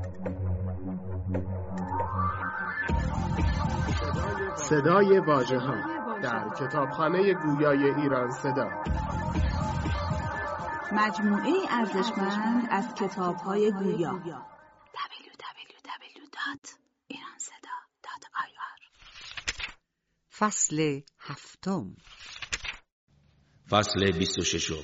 صدای واژه‌ها در کتابخانه گویای ایران صدا، مجموعه ارزشمند از کتاب‌های گویا. www.iranseda.ir. فصل 7. فصل 26.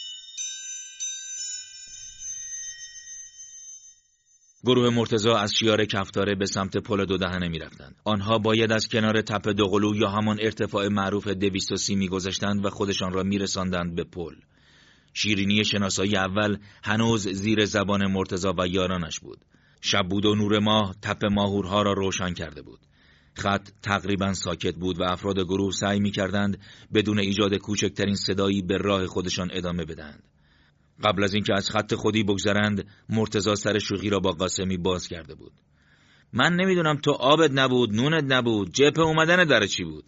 گروه مرتضی از شیار کفتاره به سمت پل دو دهنه می رفتند. آنها باید از کنار تپه دوقلو یا همان ارتفاع معروف 230 می گذشتند و خودشان را می رساندند به پل. شیرینی شناسایی اول هنوز زیر زبان مرتضی و یارانش بود. شب بود و نور ماه تپه ماهورها را روشن کرده بود. خط تقریبا ساکت بود و افراد گروه سعی می کردند بدون ایجاد کوچکترین صدایی به راه خودشان ادامه بدهند. قبل از اینکه از خط خودی بگذرند، مرتضی سر شوخی را با قاسمی باز کرده بود. من نمیدونم تو آبت نبود، نونت نبود، جبهه اومدن در چی بود؟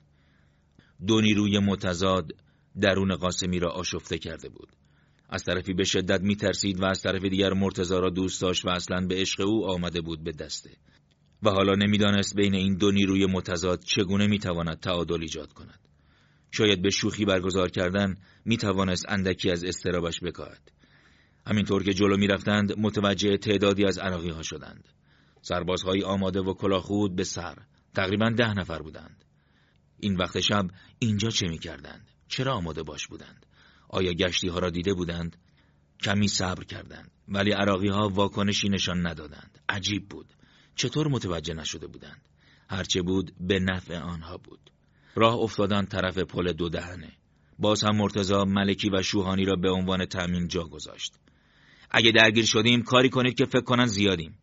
دو نیروی متضاد درون قاسمی را آشفته کرده بود. از طرفی به شدت میترسید و از طرف دیگر مرتضی را دوست داشت و اصلاً به عشق او آمده بود به دسته. و حالا نمیدانست بین این دو نیروی متضاد چگونه میتواند تعادل ایجاد کند. شاید به شوخی برگزار کردن میتوانست اندکی از اضطرابش بکاهد. همینطور که جلو میرفتند متوجه تعدادی از عراقی ها شدند. سربازهای آماده و کلاهخود به سر، تقریباً 10 نفر بودند. این وقت شب اینجا چه میکردند؟ چرا آماده باش بودند؟ آیا گشتی ها را دیده بودند؟ کمی صبر کردند، ولی عراقی ها واکنشی نشان ندادند. عجیب بود. چطور متوجه نشده بودند؟ هرچه بود به نفع آنها بود. راه افتادند طرف پل دو دهنه. باز هم مرتضی ملکی و شوهانی را به عنوان تأمین جا گذاشت. اگه درگیر شدیم کاری کنید که فکر کنن زیادیم.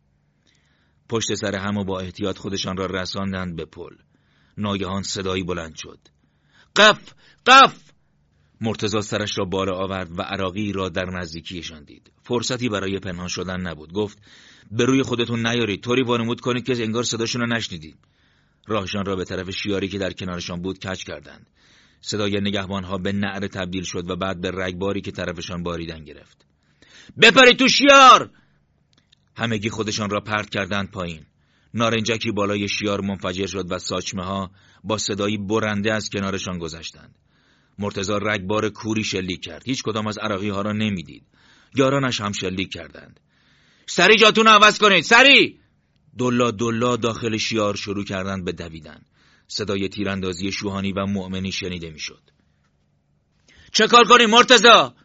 پشت سر هم و با احتیاط خودشان را رساندند به پل. ناگهان صدایی بلند شد. قف! قف! مرتضی سرش را بالا آورد و عراقی را در نزدیکیشان دید. فرصتی برای پنهان شدن نبود. گفت به روی خودتون نیارید، طوری وانمود کنید که انگار صداشون را نشنیدید. راهشان را به طرف شیاری که در کنارشان بود کج کردند. صدای نگهبانها به نعره تبدیل شد و بعد به رگباری که طرفشان باریدن گرفت. بپرید تو شیار! همگی خودشان را پرت کردند پایین. نارنجکی بالای شیار منفجر شد و ساچمه ها با صدایی برنده از کنارشان گذشتند. مرتضی رگبار کوری شلیک کرد. هیچ کدام از عراقی ها را نمیدید. یارانش هم شلیک کردند. سری جاتون عوض کنید، سری! دلا داخل شیار شروع کردند به دویدن. صدای تیراندازی شوهانی و مؤمنی شنیده میشد. چه کار کنیم مرتضی؟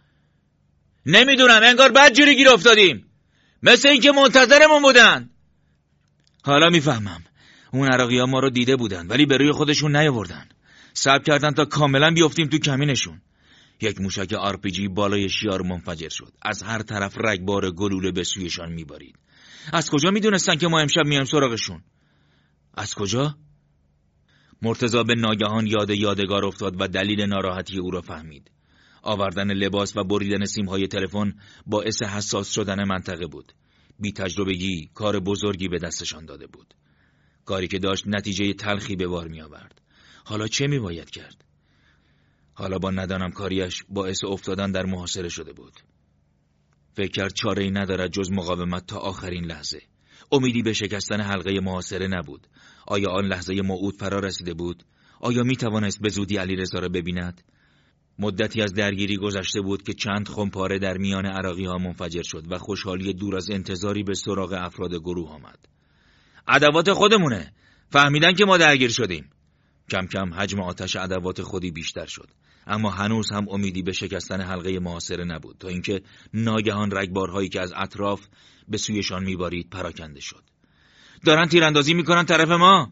نمیدونم، انگار بدجوری گیر افتادیم. مثل اینکه منتظرمون بودن. حالا میفهمم. اون عراقی ها ما رو دیده بودن ولی به روی خودشون نیاوردن. صبر کردن تا کاملا بیافتیم تو کمینشون. یک موشک RPG بالای شیار منفجر شد. از هر طرف رگبار گلوله به سویشان میبارید. از کجا میدونستن که ما امشب میایم سراغشون؟ از کجا؟ مرتضی به ناگهان یادگار افتاد و دلیل ناراحتی او را فهمید. آوردن لباس و بریدن سیم‌های تلفن باعث حساس شدن منطقه بود. بی تجربگی کار بزرگی به دستشان داده بود. کاری که داشت نتیجه تلخی به بار می آورد. حالا چه می باید کرد؟ حالا با ندانم کاریش باعث افتادن در محاصره شده بود. فکر کرد چاره‌ای ندارد جز مقاومت تا آخرین لحظه. امیدی به شکستن حلقه محاصره نبود. آیا آن لحظه موعود فرا رسیده بود؟ آیا می توانست به زودی علیرضا را ببیند؟ مدتی از درگیری گذشته بود که چند خمپاره در میان عراقی ها منفجر شد و خوشحالی دور از انتظاری به سراغ افراد گروه آمد. ادوات خودمونه. فهمیدن که ما درگیر شدیم. کم کم حجم آتش ادوات خودی بیشتر شد، اما هنوز هم امیدی به شکستن حلقه محاصره نبود تا اینکه ناگهان رگبارهایی که از اطراف به سویشان میبارید پراکنده شد. دارن تیراندازی میکنن طرف ما.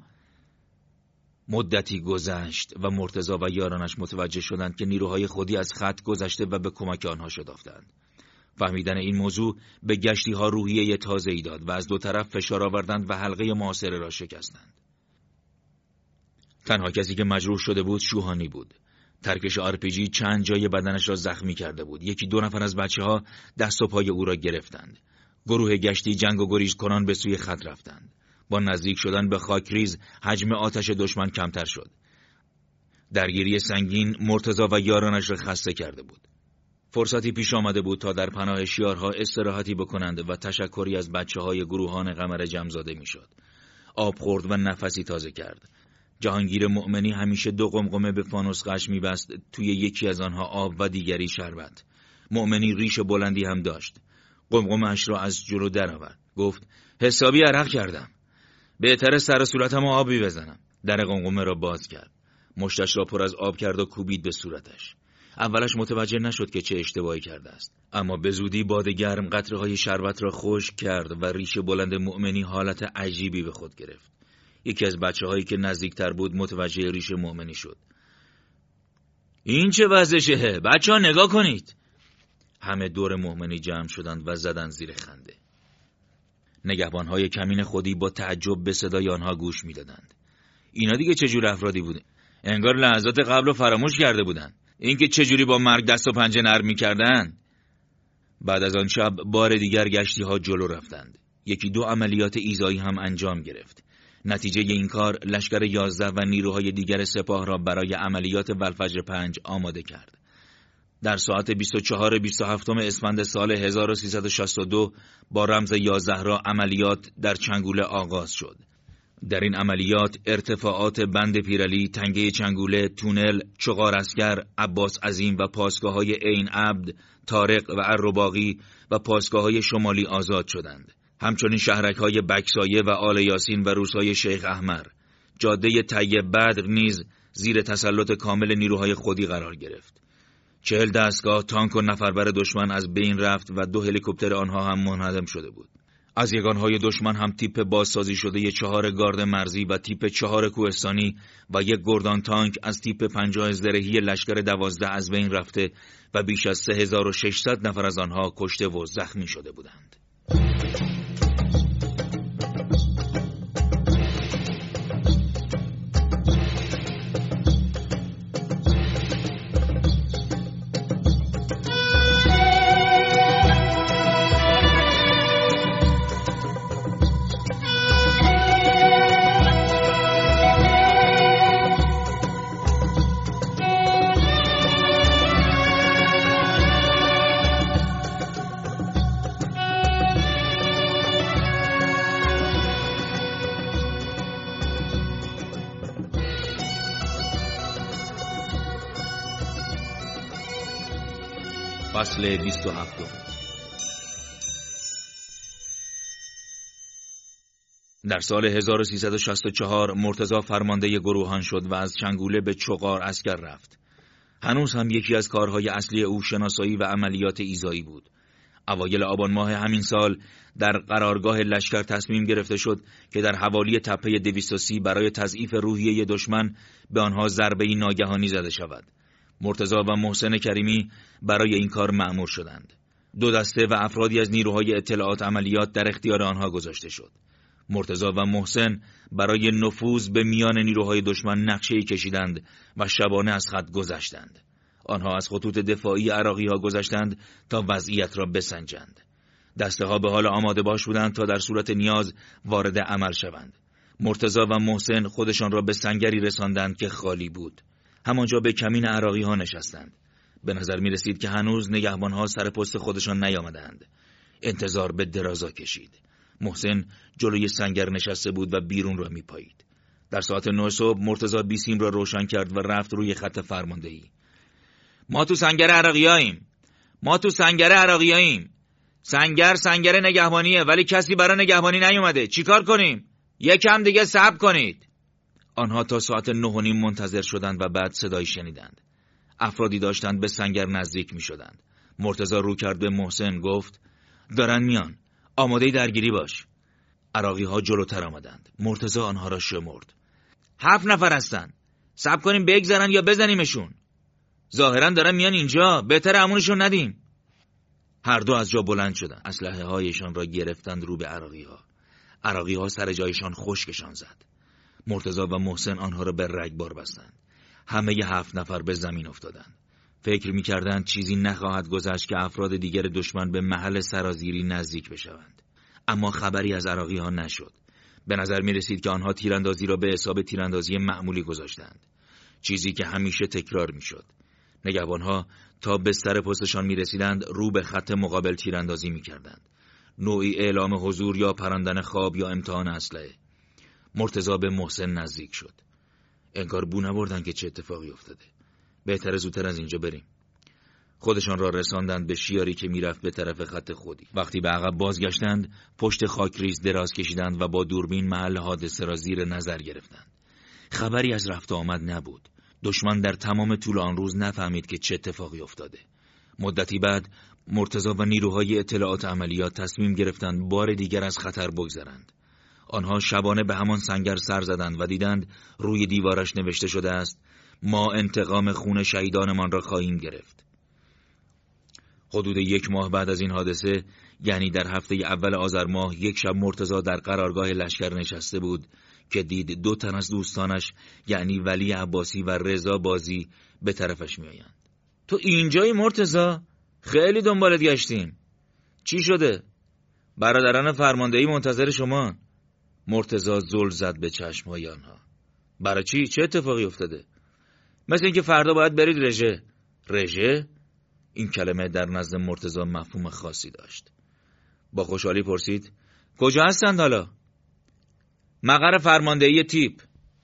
مدتی گذشت و مرتضی و یارانش متوجه شدند که نیروهای خودی از خط گذشته و به کمک آنها شتافتند. فهمیدن این موضوع به گشتی ها روحیه تازه‌ای داد و از دو طرف فشار آوردند و حلقه محاصره را شکستند. تنها کسی که مجروح شده بود شوهانی بود. ترکش RPG چند جای بدنش را زخمی کرده بود. 1-2 نفر از بچه‌ها دست و پای او را گرفتند. گروه گشتی جنگ و گریز کنان به سوی خط رفتند. با نزدیک شدن به خاکریز حجم آتش دشمن کمتر شد. درگیری سنگین مرتضی و یارانش را خسته کرده بود. فرصتی پیش آمده بود تا در پناه شیارها استراحتی بکنند و تشکری از بچه‌های گروهان قمر جمع‌زاده میشد. آب خورد و نفسی تازه کرد. جهانگیر مؤمنی همیشه 2 قمقمه به فانوس قش می‌بست، توی یکی از آنها آب و دیگری شربت. مؤمنی ریش بلندی هم داشت. قمقمه‌اش را از جلو درآورد. گفت: حسابی عرق کردم. بهتره سر صورتم آبی بزنم. در قمقمه را باز کرد. مشتش را پر از آب کرد و کوبید به صورتش. اولش متوجه نشد که چه اشتباهی کرده است، اما به زودی باد گرم قطره‌های شربت را خشک کرد و ریش بلند مؤمنی حالت عجیبی به خود گرفت. یکی از بچه‌هایی که نزدیکتر بود متوجه ریش مؤمنی شد. این چه وضعشه؟ بچه‌ها نگاه کنید. همه دور مؤمنی جمع شدند و زدند زیر خنده. نگهبان‌های کمین خودی با تعجب به صدای آنها گوش می‌دادند. اینا دیگه چه جور افرادی بودن؟ انگار لحظات قبل رو فراموش کرده بودن. اینکه چه جوری با مرگ دست و پنجه نرم می‌کردن. بعد از آن شب بار دیگر گشتی‌ها جلو رفتند. 1-2 عملیات ایذایی هم انجام گرفت. نتیجه این کار لشکر 11 و نیروهای دیگر سپاه را برای عملیات والفجر 5 آماده کرد. در ساعت 24-27 اسفند سال 1362 با رمز 11 را عملیات در چنگوله آغاز شد. در این عملیات ارتفاعات بند پیرعلی، تنگه چنگوله، تونل، چغار اسکر، عباس عظیم و پاسگاه‌های عین عبد، طارق و الرباقی و پاسگاه‌های شمالی آزاد شدند. همچنین شهرک‌های بکسایه و آل یاسین و روسای شیخ احمر. جاده طیب بدر نیز زیر تسلط کامل نیروهای خودی قرار گرفت. 40 دستگاه تانک و نفربر دشمن از بین رفت و 2 هلیکوپتر آنها هم منهدم شده بود. از یگانهای دشمن هم تیپ بازسازی شده 4 گارد مرزی و تیپ 4 کوهستانی و 1 گردان تانک از تیپ 50 زرهی لشکر 12 از بین رفته و بیش از 3600 نفر از آنها کشته و زخمی شده بودند. فصل 27. در سال 1364 مرتضی فرمانده گروهان شد و از چنگوله به چغار اسکر رفت. هنوز هم یکی از کارهای اصلی او شناسایی و عملیات ایذایی بود. اوایل آبان ماه همین سال در قرارگاه لشکر تصمیم گرفته شد که در حوالی تپه 230 برای تضعیف روحیه دشمن به آنها ضربه‌ای ناگهانی زده شود. مرتضی و محسن کریمی برای این کار مأمور شدند. 2 دسته و افرادی از نیروهای اطلاعات عملیات در اختیار آنها گذاشته شد. مرتضی و محسن برای نفوذ به میان نیروهای دشمن نقشه‌ای کشیدند و شبانه از خط گذشتند. آنها از خطوط دفاعی عراقی‌ها گذشتند تا وضعیت را بسنجند. دسته‌ها به حال آماده باش بودند تا در صورت نیاز وارد عمل شوند. مرتضی و محسن خودشان را به سنگری رساندند که خالی بود. همانجا به کمین عراقی‌ها نشستند. به نظر می رسید که هنوز نگهبان‌ها سر پست خودشان نیامدند. انتظار به درازا کشید. محسن جلوی سنگر نشسته بود و بیرون را می پایید. در ساعت 9 صبح مرتضی بیسیم را روشن کرد و رفت روی خط فرماندهی. ما تو سنگر عراقیاییم. سنگر نگهبانیه، ولی کسی برای نگهبانی نیومده. چیکار کنیم؟ یکم دیگه صبر کنید. آنها تا ساعت 9:30 منتظر شدند و بعد صدایی شنیدند. افرادی داشتند به سنگر نزدیک می شدند. مرتضی رو کرد به محسن، گفت: دارن میان، آماده درگیری باش. عراقی ها جلوتر آمدند. مرتضی آنها را شمرد. 7 نفر هستن. صبر کنیم بگذرن یا بزنیمشون. ظاهرا دارن میان اینجا، بهتره امونشون ندیم. هر دو از جا بلند شدند. اسلحه هایشان را گرفتند رو به عراقی ها. عراقی ها سر جایشان خشکشان زد. مرتضی و محسن آنها را به رگبار بستند. همه 7 نفر به زمین افتادند. فکر می‌کردند چیزی نخواهد گذشت که افراد دیگر دشمن به محل سرازیری نزدیک بشوند. اما خبری از عراقی‌ها نشد. به نظر می‌رسید که آنها تیراندازی را به حساب تیراندازی معمولی گذاشتند. چیزی که همیشه تکرار می‌شد. نگهبانها تا بستر پستشان می‌رسیدند رو به خط مقابل تیراندازی می‌کردند. نوعی اعلام حضور یا پراندن خواب یا امتحان اسلحه. مرتضی به محسن نزدیک شد. انگار بو نبردن که چه اتفاقی افتاده. بهتره زودتر از اینجا بریم. خودشان را رساندند به شیاری که میرفت به طرف خط خودی. وقتی به عقب بازگشتند، پشت خاکریز دراز کشیدند و با دوربین محل حادثه را زیر نظر گرفتند. خبری از رفت و آمد نبود. دشمن در تمام طول آن روز نفهمید که چه اتفاقی افتاده. مدتی بعد مرتضی و نیروهای اطلاعات عملیات تصمیم گرفتند بار دیگر از خطر بگذرند. آنها شبانه به همان سنگر سر زدند و دیدند روی دیوارش نوشته شده است: ما انتقام خون شهیدانمان را خواهیم گرفت. حدود 1 ماه بعد از این حادثه، یعنی در هفته اول آذر ماه، یک شب مرتضی در قرارگاه لشکر نشسته بود که دید 2 تن از دوستانش، یعنی ولی عباسی و رضا بازی، به طرفش میآیند. تو اینجایی مرتضی؟ خیلی دنبالت گشتیم. چی شده؟ برادران فرماندهی منتظر شما. مرتضی زل زد به چشمهای آنها. برای چی؟ چه اتفاقی افتاده؟ مثل اینکه فردا باید برید رژه. رژه؟ این کلمه در نزد مرتضی مفهوم خاصی داشت. با خوشحالی پرسید: کجا هستند حالا؟ مقر فرماندهی تیپ.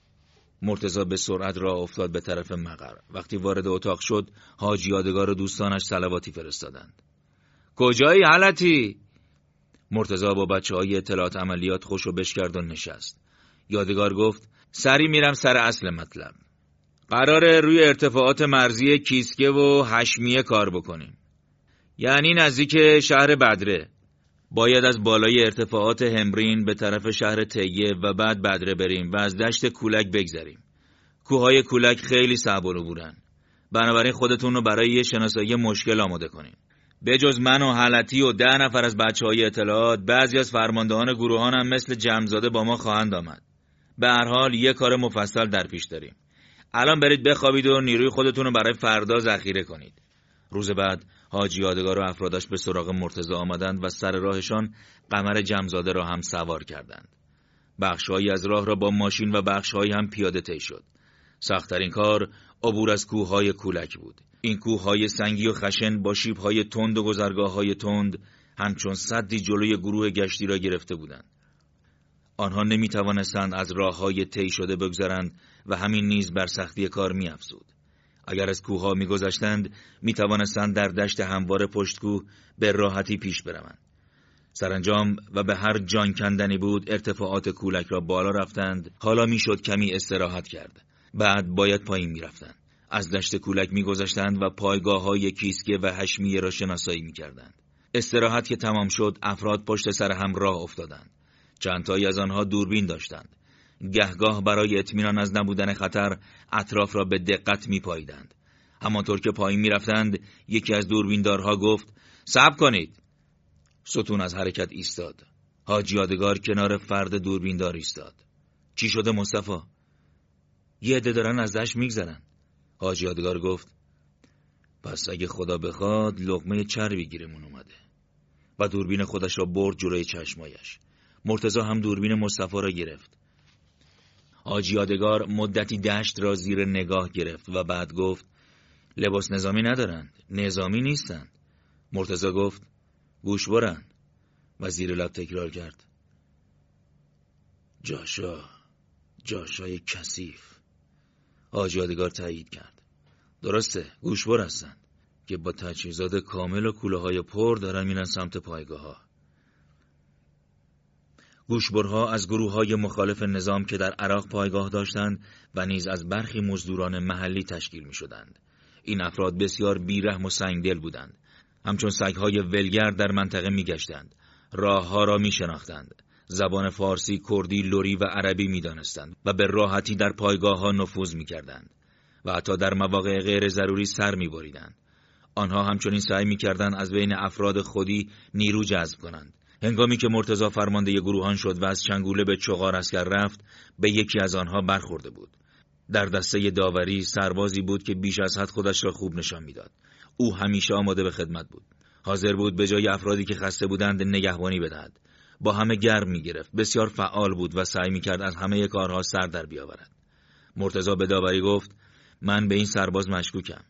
مرتضی به سرعت راه افتاد به طرف مقر. وقتی وارد اتاق شد، حاجی یادگار و دوستانش صلواتی فرستادند. کجایی حالتی؟ مرتضی با بچه‌های اطلاعات عملیات خوشو بش کرد و نشست. یادگار گفت: سری میرم سر اصل مطلب. قراره روی ارتفاعات مرزی کیسکه و هشمیه کار بکنیم. یعنی نزدیک شهر بدره. باید از بالای ارتفاعات همرین به طرف شهر تیه و بعد بدره بریم و از دشت کولک بگذریم. کوههای کولک خیلی صعب العبورن. بنابراین خودتون رو برای یه شناسایی مشکل آماده کنین. به جز من و حلتی و 10 نفر از بچه‌های اطلاعات، بعضی از فرماندهان گروهان هم مثل جمزاده با ما خواهند آمد. به هر حال یه کار مفصل در پیش داریم. الان برید بخوابید و نیروی خودتون رو برای فردا ذخیره کنید. روز بعد حاجی یادگار و افرادش به سراغ مرتضی آمدند و سر راهشان قمر جمزاده را هم سوار کردند. بخش‌هایی از راه را با ماشین و بخش‌هایی هم پیاده طی شد. سخت‌ترین کار عبور از کوههای کولک بود. این کوههای سنگی و خشن با شیب‌های تند و گذرگاه‌های تند همچون سدی جلوی گروه گشتی را گرفته بودند. آنها نمی‌توانستند از راه‌های طی شده بگذرند و همین نیز بر سختی کار می‌افزود. اگر از کوه‌ها می‌گذشتند، می‌توانستند در دشت هموار پشتکوه به راحتی پیش بروند. سرانجام و به هر جان کندنی بود، ارتفاعات کولک را بالا رفتند. حالا میشد کمی استراحت کرد. بعد باید پایین می‌رفتند. از دشت کولک می‌گذشتند و پایگاه‌های کیسکه و هشمیه را شناسایی می‌کردند. استراحت که تمام شد، افراد پشت سر هم راه افتادند. چند تایی از آنها دوربین داشتند. گهگاه برای اطمینان از نبودن خطر اطراف را به دقت می‌پاییدند. همانطور که پایین می‌رفتند، یکی از دوربیندارها گفت: صبر کنید. ستون از حرکت ایستاد. حاجی یادگار کنار فرد دوربیندار ایستاد. چی شده مصطفی؟ یه عده دارن از دشت می‌گذرن. حاجی یادگار گفت: پس اگه خدا بخواد لقمه چربی گیرمون اومده. و دوربین خودش را برد جلوی چشمایش. مرتضی هم دوربین مصطفی را گرفت. حاجی یادگار مدتی دشت را زیر نگاه گرفت و بعد گفت: لباس نظامی ندارند، نظامی نیستند. مرتضی گفت: گوشوارن. و زیر لب تکرار کرد: جاشای کثیف. حاجی یادگار تایید کرد: درسته، گوشوار هستند که با تجهیزات کامل و کوله‌های پر دارن میرن سمت پایگاه‌ها. گوشبرها از گروه‌های مخالف نظام که در عراق پایگاه داشتند و نیز از برخی مزدوران محلی تشکیل می‌شدند. این افراد بسیار بیرحم و سنگدل بودند. همچون سگ‌های ولگر در منطقه می‌گشتند. راه‌ها را می‌شناختند. زبان فارسی، کردی، لری و عربی می‌دانستند و به راحتی در پایگاه‌ها نفوذ می‌کردند و حتی در مواقع غیر ضروری سر می‌بریدند. آنها همچنین سعی می‌کردند از بین افراد خودی نیرو جذب کنند. هنگامی که مرتضی فرمانده گروهان شد و از چنگوله به چغار عسکر رفت، به یکی از آنها برخورده بود. در دسته داوری سربازی بود که بیش از حد خودش را خوب نشان میداد. او همیشه آماده به خدمت بود. حاضر بود به جای افرادی که خسته بودند نگهبانی بدهد. با همه گرم می‌گرفت. بسیار فعال بود و سعی می‌کرد از همه کارها سر در بیاورد. مرتضی به داوری گفت: من به این سرباز مشکوکم.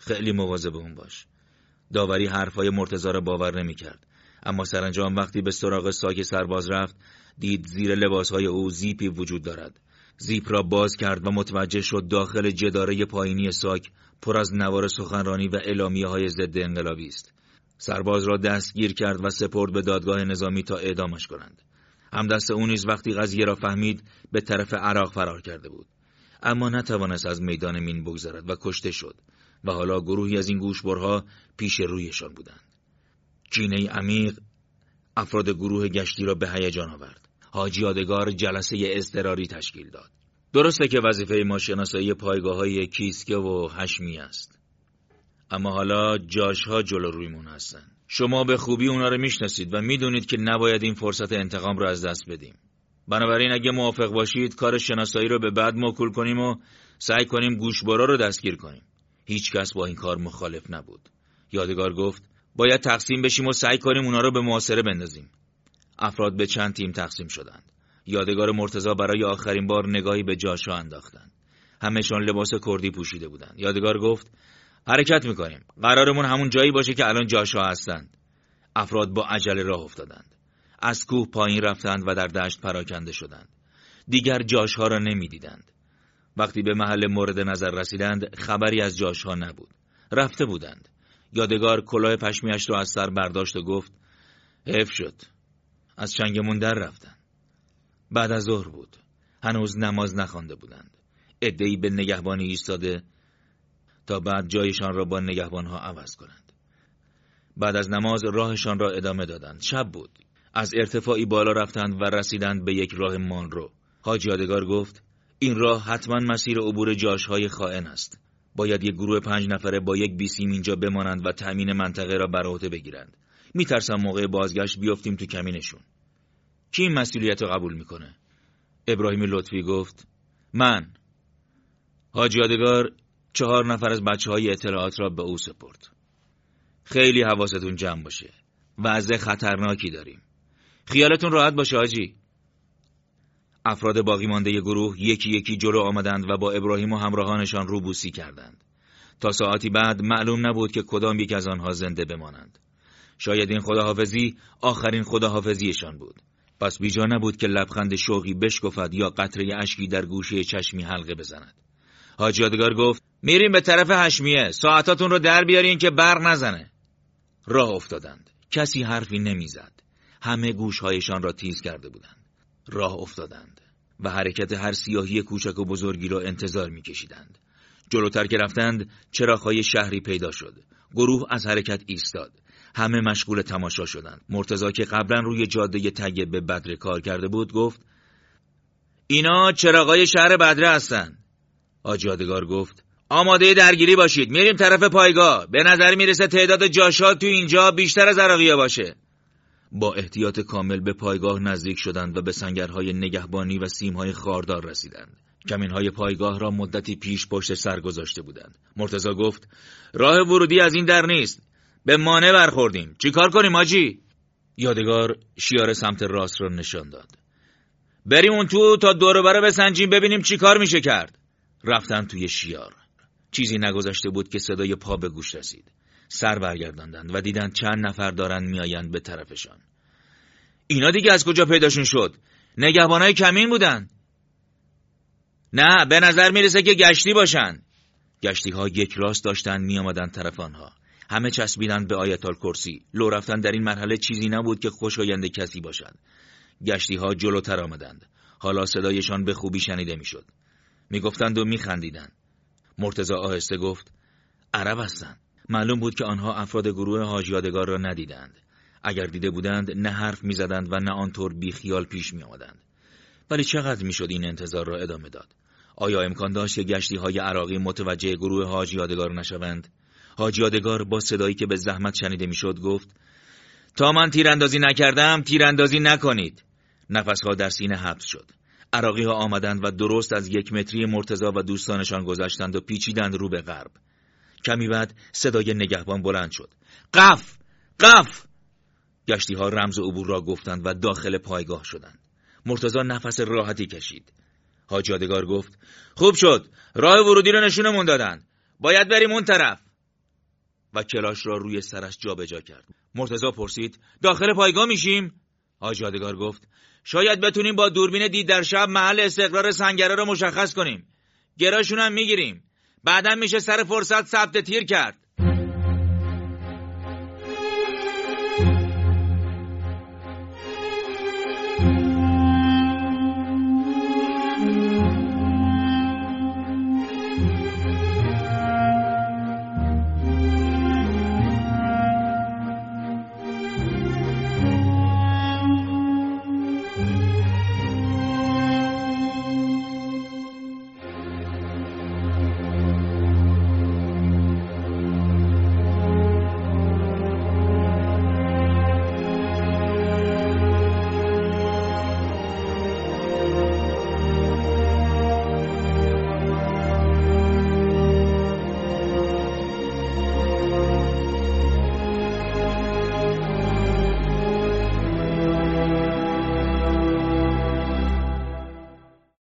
خیلی مواظب اون باش. داوری حرفای مرتضی را باور نمی‌کرد، اما سرانجام وقتی به سراغ ساک سرباز رفت، دید زیر لباسهای او زیپی وجود دارد. زیپ را باز کرد و متوجه شد داخل جداره پایینی ساک پر از نوار سخنرانی و اعلامیه‌های ضد انقلابی است. سرباز را دستگیر کرد و سپرد به دادگاه نظامی تا اعدامش کنند. همدست او نیز وقتی قضیه را فهمید به طرف عراق فرار کرده بود، اما نتوانست از میدان مین بگذرد و کشته شد و حالا گروهی از این گوشبرها پیش رویشان بودند. کینه عمیق افراد گروه گشتی را به هیجان آورد. حاجی یادگار جلسه اضطراری تشکیل داد. درسته که وظیفه ما شناسایی پایگاه‌های کیسکه و هشمی است، اما حالا جاش‌ها جلو رویمون هستن. شما به خوبی اونا رو میشناسید و میدونید که نباید این فرصت انتقام رو از دست بدیم. بنابراین اگه موافق باشید کار شناسایی رو به بعد موکول کنیم و سعی کنیم گوشبرا رو دستگیر کنیم. هیچ کس با این کار مخالف نبود. یادگار گفت باید تقسیم بشیم و سعی کنیم اونا رو به محاصره بندازیم. افراد به چند تیم تقسیم شدند. یادگار مرتضی برای آخرین بار نگاهی به جاش‌ها انداختند. همه‌شان لباس کردی پوشیده بودند. یادگار گفت حرکت میکنیم. قرارمون همون جایی باشه که الان جاش‌ها هستند. افراد با عجله راه افتادند. از کوه پایین رفتند و در دشت پراکنده شدند. دیگر جاش‌ها را نمی‌دیدند. وقتی به محل مورد نظر رسیدند خبری از جاش‌ها نبود. رفته بودند. یادگار کلاه پشمیش را از سر برداشت و گفت حیف شد. از چنگمون در رفتن. بعد از ظهر بود. هنوز نماز نخوانده بودند. عده‌ای به نگهبانی ایستاده تا بعد جایشان را با نگهبانها عوض کنند. بعد از نماز راهشان را ادامه دادند. شب بود. از ارتفاعی بالا رفتند و رسیدند به یک راه مانرو. حاجی یادگار گفت این راه حتما مسیر عبور جاش‌های خائن است. باید یک گروه 5 نفره با یک بیسیم اینجا بمانند و تامین منطقه را بر عهده بگیرند. میترسم موقع بازگشت بیفتیم تو کمینشون. کی این مسئولیت رو قبول میکنه؟ ابراهیم لطفی گفت من. حاجی یادگار 4 نفر از بچه‌های اطلاعات را به او سپرد. خیلی حواستون جمع باشه. وضع خطرناکی داریم. خیالتون راحت باشه حاجی. افراد باقی مانده گروه یکی یکی جلو آمدند و با ابراهیم و همراهانشان روبوسی کردند. تا ساعتی بعد معلوم نبود که کدام یک از آنها زنده بمانند. شاید این خداحافظی آخرین خداحافظیشان بود. پس بیجا نبود که لبخند شوقی بشکفد یا قطره اشکی در گوشه چشمی حلقه بزند. حاجی یادگار گفت میریم به طرف هشمیه. ساعتاتون رو در بیارین که برق نزنه. راه افتادند. کسی حرفی نمیزد. همه گوشهایشان را تیز کرده بودند. راه افتادند و حرکت هر سیاهی کوچک و بزرگی را انتظار می‌کشیدند. جلوتر که رفتند چراغ‌های شهری پیدا شد. گروه از حرکت ایستاد. همه مشغول تماشا شدند. مرتضی که قبلا روی جاده طیب به بدره کار کرده بود گفت اینا چراغ‌های شهر بدره هستن. حاجی یادگار گفت آماده درگیری باشید. میریم طرف پایگاه. به نظر میرسه تعداد جاشا تو اینجا بیشتر از عراقی‌ها باشه. با احتیاط کامل به پایگاه نزدیک شدند و به سنگرهای نگهبانی و سیمهای خاردار رسیدند. کمینهای پایگاه را مدتی پیش پشت سر گذاشته بودند. مرتضی گفت راه ورودی از این در نیست. به مانع برخوردیم. چی کار کنیم حاجی؟ یادگار شیار سمت راست را نشان داد. بریم اون تو تا دور و بر بسنجیم ببینیم چی کار میشه کرد. رفتن توی شیار. چیزی نگذشته بود که صدای پا به گوش رسید. سر برگرداندند و دیدند چند نفر دارند میآیند به طرفشان. اینا دیگه از کجا پیداشون شد؟ نگهبانای کمین بودن؟ نه، به نظر میرسه که گشتی باشن. گشتی ها یک راست داشتن می آمدن طرف آنها. همه چسبیدند به آیت الکرسی. لو رفتن در این مرحله چیزی نبود که خوشایند کسی باشد. گشتی ها جلوتر آمدند. حالا صدایشان به خوبی شنیده میشد. میگفتند و میخندیدند. مرتضی آهسته گفت عرب هستند. معلوم بود که آنها افراد گروه حاجی یادگار را ندیدند. اگر دیده بودند نه حرف میزدند و نه آنطور بی خیال پیش می آمدند. ولی چقدر میشد این انتظار را ادامه داد؟ آیا امکان داشت که گشتی های عراقی متوجه گروه حاجی یادگار نشوند؟ حاجی یادگار با صدایی که به زحمت شنیده میشد گفت تا من تیراندازی نکردم تیراندازی نکنید. نفسها در سینه حبس شد. عراقی ها آمدند و درست از 1 متری مرتضی و دوستانشان گذشتند و پیچیدند رو به غرب. کمی بعد صدای نگهبان بلند شد. قف! قف! گشتی ها رمز عبور را گفتند و داخل پایگاه شدند. مرتضی نفس راحتی کشید. حاجی یادگار گفت خوب شد. راه ورودی رو نشونمون دادن. باید بریم اون طرف. و کلاش را روی سرش جابجا کرد. مرتضی پرسید: داخل پایگاه میشیم؟ حاج یادگار گفت: شاید بتونیم با دوربین دید در شب محل استقرار سنگره را مشخص کنیم. گراشون هم میگیریم. بعداً میشه سر فرصت ثبت تیر کرد.